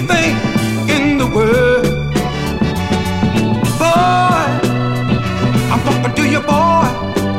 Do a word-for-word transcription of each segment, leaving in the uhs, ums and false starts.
thing in the world. Boy, I'm talking to you, boy.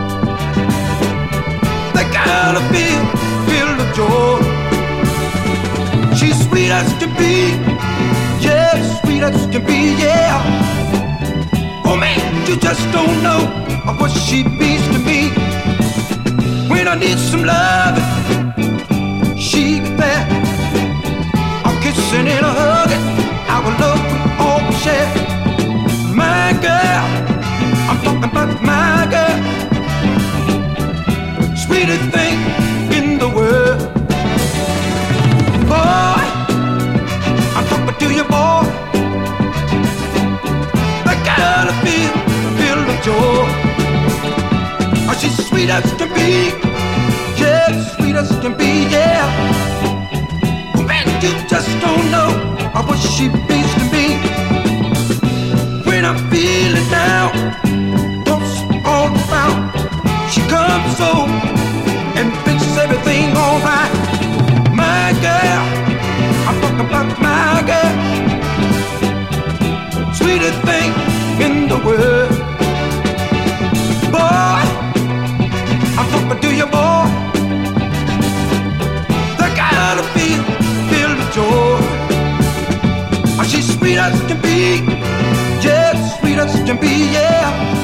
The girl I feel, feel the joy. She's sweet as can be, yeah, sweet as can be, yeah. Oh man, you just don't know what she means to me. When I need some love, she be there. I'm kissing and a hugging, our love we all share. My girl, I'm talking about my girl, sweetest thing in the world. Boy, I'm talking to you, boy. The girl I feel, feel the joy. Oh, she's sweet as can be, yeah, sweet as can be, yeah. Oh, man, you just don't know what she means to me. When I'm feeling down, thoughts all around, she comes over and fixes everything alright. My girl, I'm talking about my girl, sweetest thing in the world. Boy, I'm talking to you, boy. The girl I feel, feel the joy. Oh, she's sweet as can be, yeah, sweet as can be, yeah.